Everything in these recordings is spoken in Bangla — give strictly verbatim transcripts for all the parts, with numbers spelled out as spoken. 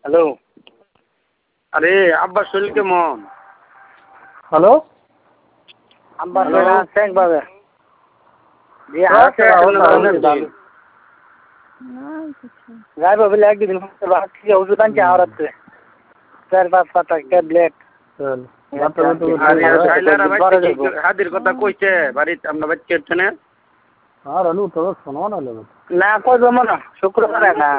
হ্যালো, আরে আব্বা শরীর কেমন? হ্যালো, আব্বা শরীর আছে একভাবে। জি আছে যাইব বলে একদিন ওষুধ আনছে আওড়াতে চার পাঁচ পাতা ট্যাবলেট। হাতির কথা কইছে বাড়িতে আমরা বাচ্চা না আর আলু তো শোনো না লেগে না কই জমা না শুক্রবার না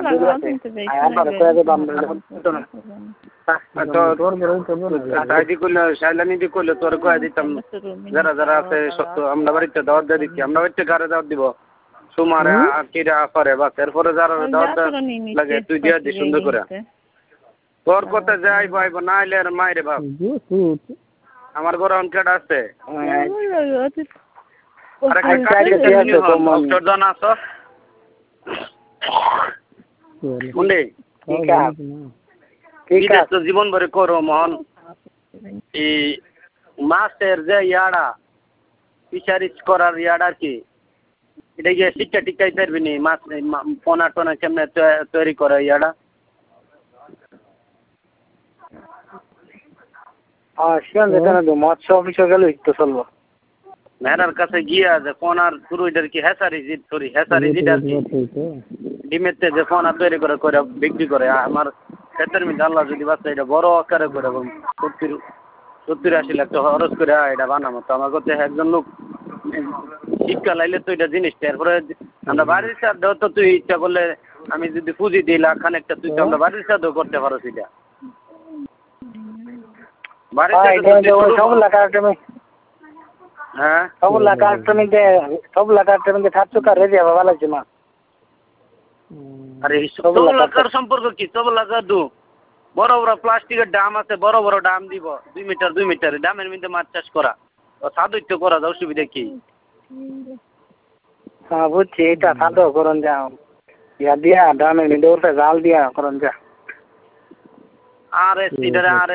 শাইলানি করলে তোর কয়ে দিতাম যারা যারা আছে আমরা বাড়িতে দাওয়াত দিয়ে দিচ্ছি আমরা বাড়িতে কারে দাওয়াত দিব সুমারে কিরা করে বাস এরপরে যারা দাওয়াত লাগে তুই দিয়া দি সুন্দর করে তোর কথা যাই পাইব না আইলে আর মাইরে বাপ আমার ঘরে অনকেটা আছে জীবন ভরে করো মন এই মাছের যে ইয়াড়া ফিশারিজ করার ইয়াড় আর কি এটা গিয়ে শিক্ষা টিকাই পারবি নি মাছ পোনা টোনা কেমনে তৈরি করে ইয়াড়া মৎস্য অফিসে গেলে তো চলবো মেয়েরার কাছে গিয়া যে পোনার শুরুটার কি হেসারি জিত করি হেসারি জিট আর কি ডিমেতে যে পোনা তৈরি করে করে বিক্রি করে আমার ক্ষেতের মধ্যে আল্লাহ যদি বাচ্চা এটা বড় আকারে করে সত্তর সত্তর আশি লাখ টাকা খরচ করে এটা বানাবো তো আমার কাছে একজন লোক শিক্ষা লাইলে তো এটা জিনিসটা এরপরে আমরা বাড়ির সাথেও তো তুই ইচ্ছা করলে আমি যদি পুঁজি দিই লাখ খানেকটা তুই তো আমরা বাড়ির সাথেও করতে পারো সেটা হ্যাঁ সব লাখ তুমি সব লাখ তুমি থাকছো কার রেডি হবে ভালো না আরে সব লাখার সম্পর্ক কি সব লাখা দু বড় বড় প্লাস্টিকের ডাম আছে বড় বড় ডাম দিব দুই মিটার দুই মিটার ডামের মধ্যে মাছ চাষ করা সাদুত্য করা যায় অসুবিধা কি হ্যাঁ বুঝছি এটা সাদু করুন যাও ইয়া দিয়া ডামের মধ্যে ওটা জাল দিয়া করুন যা আরে সিডার আরে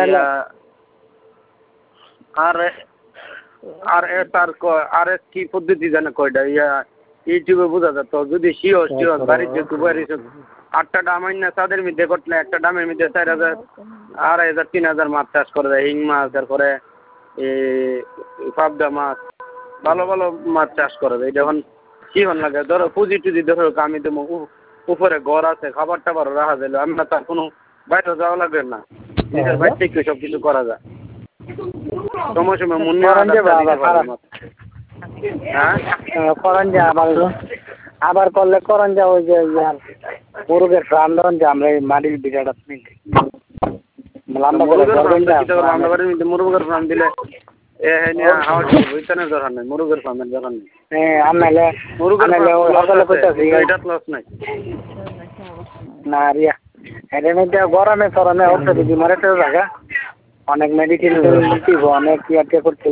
আরে আর তার আর কি পদ্ধতি জানে কয়টা ইয়া ইউটিউবে বোঝা যেত যদি শিওর শিওর বাড়িতে বাড়ি আটটা ডাম আইন না তাদের মধ্যে করলে একটা ডামের মধ্যে চার হাজার আড়াই হাজার তিন হাজার মাছ চাষ করে দেয় হিং মাছ তারপরে এই পাবদা মাছ ভালো ভালো মাছ চাষ করে দেয় যখন শিওর লাগে ধরো পুঁজি টুজি ধরো আমি তো উপরে ঘর আছে খাবার টাবারও রাখা যায় আমরা তার কোনো বাইরে যাওয়া লাগবে না নিজের বাইর থেকে সব কিছু করা যায় সময় সময় মনে আবার করলে করেন যা ওই যে মুরগের ফার্ম ধরেন যে আমরা মাটির বিঘাটা মুরগের ফার্ম দিলে মুরগের ফার্মের দরকার নেই না রিয়া এটার মধ্যে গরমে সরমে হচ্ছে যদি মারে জায়গা অনেক মেডিসিন দিব অনেক ইয়ার করতে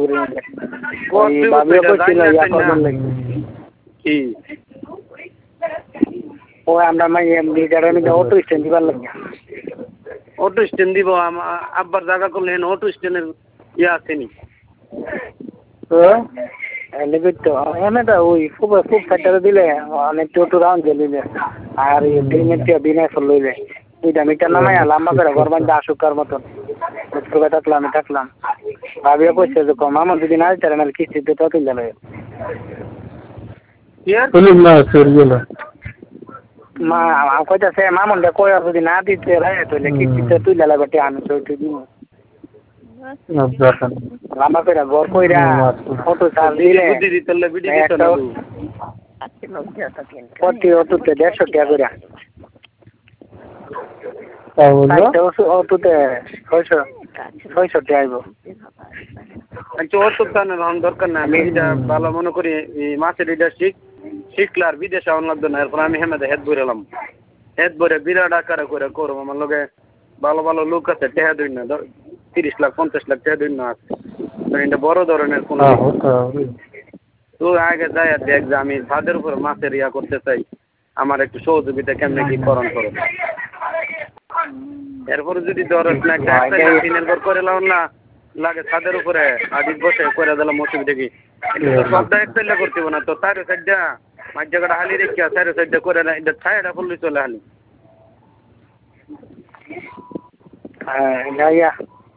ও আমরা অটো স্ট্যান্ড দিবার লাগে অটো স্ট্যান্ড দিব আব্বার জায়গা করলে অটো স্ট্যান্ডের ইয়ে আসেনি তো এমনিটা ওই খুব খুব ফাইটারে দিলে অনেক টোটো রাউন্ড দিলে আর দিনে লইলে দুইটা মিটার নামাই লম্বা করে ঘর বান্ধে আসুকার মতন থাকলাম আমি থাকলাম ভাবিও কইছে যে কম আমার যদি না চারে নাহলে কিস্তিতে তো তুলে নেবে মা কইতাছে মামুনটা কই যদি না দিতে রায় তাহলে কিস্তিতে তুলে লাগবে আমি তো দিব লম্বা করে ঘর কইরা ফটো চাল দিলে প্রতি অটোতে দেড়শো টাকা করে অটোতে ছয়শো ছয়শো টাকা আইব দরকার না আমি এটা ভালো মনে করি মাছের এটা শিখ শিখলে আর বিদেশে আউন লাগতো না এরপর আমি হেমাদে হেদ ভরে এলাম হেদ ভরে বিরাট আকারে করে করবো আমার লগে ভালো ভালো লোক আছে টেহা দিন না তিরিশ লাখ পঞ্চাশ লাখ টেহা দিন না আছে এটা বড় ধরনের কোনো তো আগে যাই আর দেখ যে আমি ছাদের উপরে মাছের ইয়া করতে চাই আমার একটু সহযোগিতা কেমনে কি করণ করো এরপরে যদি ধরো না একটা করে লাও না লাগে ছাদের উপরে আদিত বসে করে দিলাম অসুবিধা কি সবটা একটা করতে না তো চারো সাইডটা মাঝ জায়গাটা হালি রেখে চারো সাইডটা করে না এটা ছায়াটা ফুললি চলে হালি হ্যাঁ ইয়া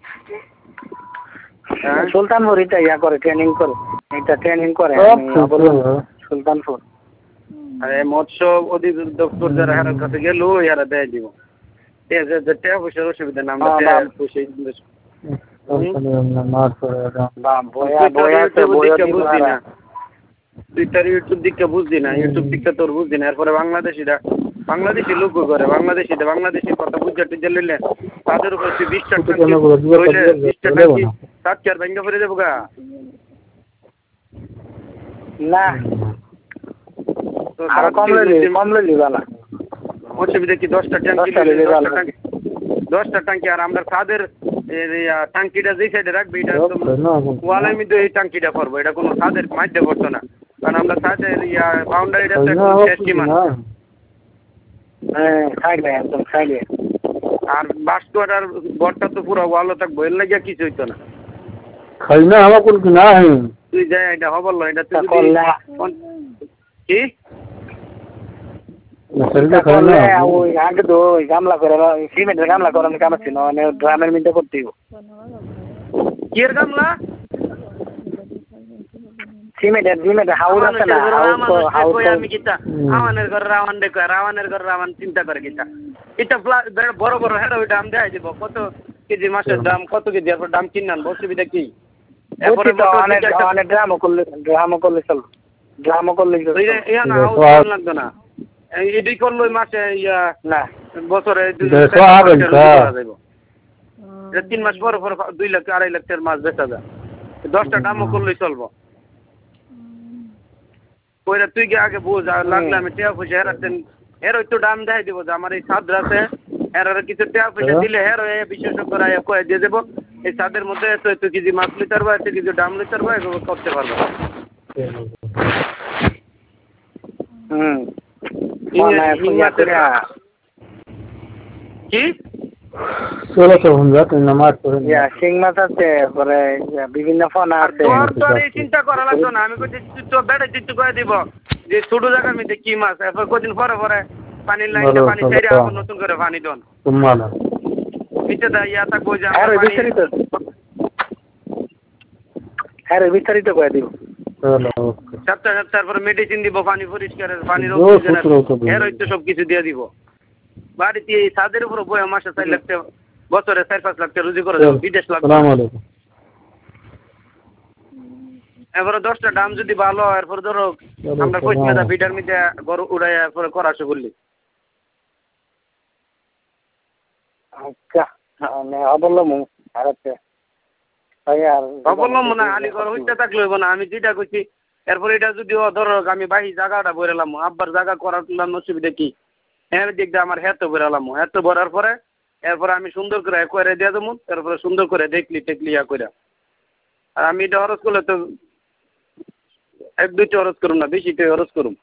সুলতানপুর এটা ইয়া করে ট্রেনিং করে এটা ট্রেনিং করে সুলতানপুর আরে মৎস্য অধিদপ্তর যারা হারের কাছে গেল ইয়ারা দেয় দিব টাকা পয়সার অসুবিধা না আমরা পয়সা বুঝছি না তুই তার ইউটিউব দিকটা বুঝছি না ইউটিউব দিকটা তোর বুঝছি না এরপরে বাংলাদেশিরা বাংলাদেশি লোক করে বাংলাদেশিটা বাংলাদেশির কথা বুঝতে টুঝে লইলে তাদের উপর তুই বিশটা টাঙ্কি রইলে বিশটা টাঙ্কি সাত চার ভেঙ্গে ফেলে দেবো গা না আর কম লইলি কম লইলি বালা অসুবিধা কি দশটা ট্যাঙ্কি দশটা ট্যাঙ্কি দশটা ট্যাঙ্কি আর আমরা তাদের ট্যাঙ্কিটা যে সাইডে রাখবে এটা ওয়ালের মধ্যে এই ট্যাঙ্কিটা করবো এটা কোনো ছাদের মাধ্যে পড়তো না কারণ আমরা ছাদের ইয়া বাউন্ডারিটা শেষ সীমা হ্যাঁ সাইডে একদম সাইডে আর বাস্তুয়াটার ঘরটা তো পুরো ওয়ালও থাকবো এর লাগিয়া কিছু হইতো না খাই না আমার কোনো না তুই যাই এটা হবল এটা তুই কি ওই আগে তো ওই গামলা করে সিমেন্টের গামলা করানো কাম ছিল মানে ড্রামের মধ্যে করতে হইব কি এর গামলা সিমেন্টের সিমেন্টের হাউস আছে না হাউস আমি কিতা রাওয়ানের ঘর রাওয়ান দেখো রাওয়ানের ঘর রাওয়ান চিন্তা করে কিতা এটা বড় বড় হেড ওই দাম দেয় দিব কত কেজি মাছের দাম কত কেজি এরপর দাম কিনান অসুবিধা কি এরপরে অনেক ড্রামও করলে ড্রামও করলে চল ড্রামও করলে ইয়া না হাউস লাগবে না এডি করলো মাসে ইয়া না বছরে তিন মাস পর পর দুই লাখ আড়াই লাখ টাকার মাছ বেচা যায় দশটা দামও করলেই চলবো ওইটা তুই কি আগে বুঝ আর লাগলে আমি টাকা পয়সা হেরাতেন এর একটু দাম দেখাই দিব যে আমার এই ছাদ আছে এর কিছু টাকা পয়সা দিলে হের বিশেষজ্ঞরা কয়ে দিয়ে দেবো এই ছাদের মধ্যে এত এত কেজি মাছ লিতে পারবো এত কেজি দাম লিতে পারবো এগুলো করতে পারবো হুম কি ষোলো তো নামাজ পড়ে শিং মাছ আছে পরে বিভিন্ন ফোনা আছে তোর এই চিন্তা করা লাগতো না আমি কইছি তো বেড়ে চিত্ত করে দিব যে ছোট জায়গার মধ্যে কি মাছ এরপর কদিন পরে পরে পানির লাইনে পানি ছেড়ে আবার নতুন করে পানি দন তোমালা নিচে দা ইয়া তা কই যা আরে বিস্তারিত আরে বিস্তারিত করে দিব সপ্তাহ সপ্তাহ পরে মেডিসিন দিব পানি পরিষ্কারের পানি এর হইতো সব কিছু দিয়ে দিব বাড়িতে ছাদের উপর বই মাসে চার লাখ টাকা বছরে চার পাঁচ লাখ টাকা রুজি করে দেবো বিদেশ লাগবে এবারে দশটা দাম যদি ভালো হয় এরপর ধরো আমরা কইস মেদা বিটার মধ্যে গরু উড়াই পরে করাছো বললি আচ্ছা অবলম্বন আর অবলম্বন না আলি ঘর হইতে থাকলে হইব না আমি যেটা কইছি এরপর এটা যদি ধরো আমি বাহি জায়গাটা বইরালাম আব্বার জায়গা করার অসুবিধা কি হ্যাঁ দিক দিয়ে আমার হেতো বেরালাম হেতো ভরার পরে এরপরে আমি সুন্দর করে করে দিয়ে দেবো তারপরে সুন্দর করে দেখলি টেকলি ইয়া করে আর আমি এটা খরচ করলে তো এক দুইটা খরচ করুম না বেশিটাই খরচ করুম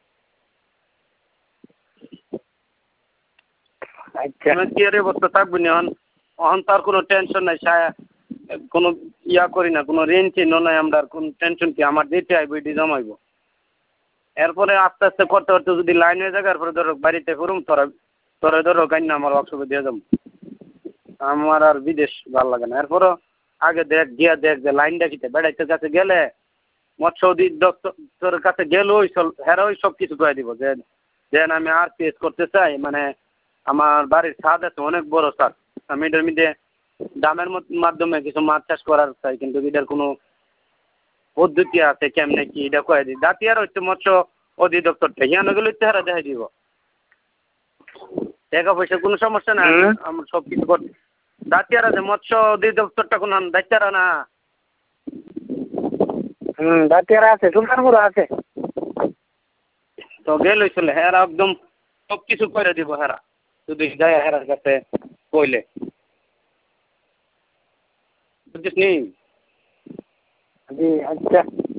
কি আর অবস্থা থাকবো না এখন এখন তার কোনো টেনশন নাই কোনো ইয়া করি না কোনো রেঞ্জ চিহ্ন নাই আমরা কোনো টেনশন কি আমার যেতে আইব এটি জমাইব এরপরে আস্তে আস্তে করতে করতে যদি লাইন হয়ে যায় এরপরে ধরো বাড়িতে করুম তোরা তোরা ধরো গাই না আমার ওয়ার্কশপে দিয়ে যাবো আমার আর বিদেশ ভালো লাগে না এরপরও আগে দেখ গিয়া দেখ যে লাইনটা কিতে বেড়াইতে কাছে গেলে মৎস্য অধিদপ্তরের কাছে গেলে ওই সব হেরা ওই সব কিছু করে দিব যে যেন আমি আর পেস করতে চাই মানে আমার বাড়ির ছাদ আছে অনেক বড় ছাদ আমি এটার মধ্যে দামের মাধ্যমে কিছু মাছ চাষ করার চাই কিন্তু এটার কোনো পদ্ধতি আছে কেমনে কি এটা কয়ে দিই দাঁতিয়ার হচ্ছে মৎস্য অধিদপ্তরটা হিয়ানো গেলে চেহারা দেখা দিব টাকা পয়সা কোনো সমস্যা না আমার সব কিছু করতে দাঁতিয়ার আছে মৎস্য অধিদপ্তরটা কোনো দায়িত্বারা না হুম দাঁতিয়ারা আছে সুলতানপুর আছে তো গেলই চলে হেরা একদম সব কিছু করে দিব হেরা যদি যায় হেরার কাছে কইলে বুঝছিস নি জি আচ্ছা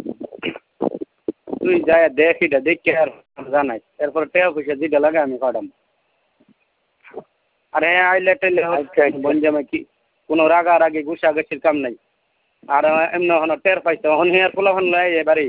তুই যায় দেখ এটা দেখে আর জানাই এরপরে টাকা পয়সা যেটা লাগে আমি কাটাম আর হ্যাঁ আইলে টাইলে বন জামে কি কোনো রাগা রাগে গুসা গেছির কাম নাই আর এমনি হন টের পাইছে হন হেয়ার পোলা হন লাই এবারে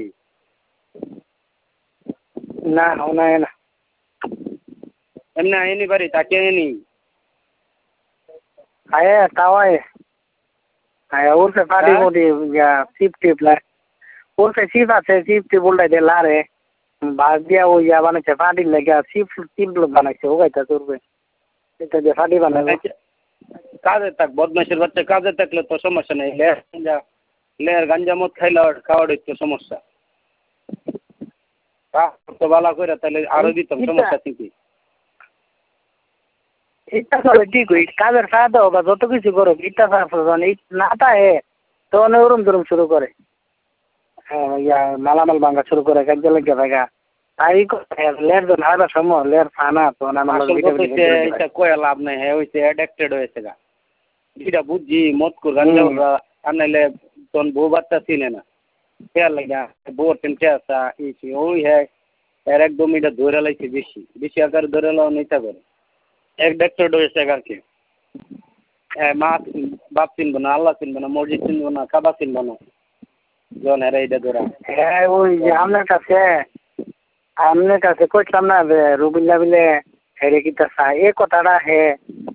না না না এমনি আইনি বাড়ি তাকে আইনি আয়ে তাওয়াই আয়ে উর্ফে পাটি হ্যাঁ? মুটি ইয়া চিপ টিপ লাই উর্ফে চিপ আছে চিপ টিপ উল্টাই দিয়ে লারে বাস দিয়া ওই ইয়া বানাইছে পাটির লেগে চিপ চিপ বানাইছে ও গাইতা চলবে এটা দিয়ে পাটি বানাবে কাজে থাক বদমাইশের বাচ্চা কাজে থাকলে তো সমস্যা নেই লেয়ার গাঞ্জা লেয়ার গাঞ্জা মদ খাইলে খাওয়ার তো সমস্যা তো বালা করে তাহলে আরো দিতাম সমস্যা ঠিকই ইচ্ছা চলে ঠিক হই কাজের ফায়দা হোক যত কিছু করো ইচ্ছা ছাড়া না তাহে তো ওরম ধরম শুরু করে হ্যাঁ ইয়া মালামাল ভাঙা শুরু করে কাজে লেগে ভাগা তাই লের জন হাজার সময় লের ফানা তো না এটা কয়ে লাভ নাই হ্যাঁ হয়েছে অ্যাডাক্টেড হয়েছে গা এটা বুঝছি মদ কর গাঞ্জা আর নাইলে তোর বউ বাচ্চা চিনে না খেয়াল লাগা বউ টেনকে আসা ওই হ্যাঁ এর একদম এটা ধরে লাইছে বেশি বেশি আকার ধরে লাও নিতে করে অ্যাডাক্টেড হয়েছে আর কি মা বাপ চিনবো না আল্লাহ চিনবো না মসজিদ চিনবো না কাবা চিনবো না জন এরা এটা ধরা হ্যাঁ ওই যে আপনার কাছে আপনার কাছে কইতাম না রুবিল্লা বিলে হেরে কিতা চা এই কথাটা হে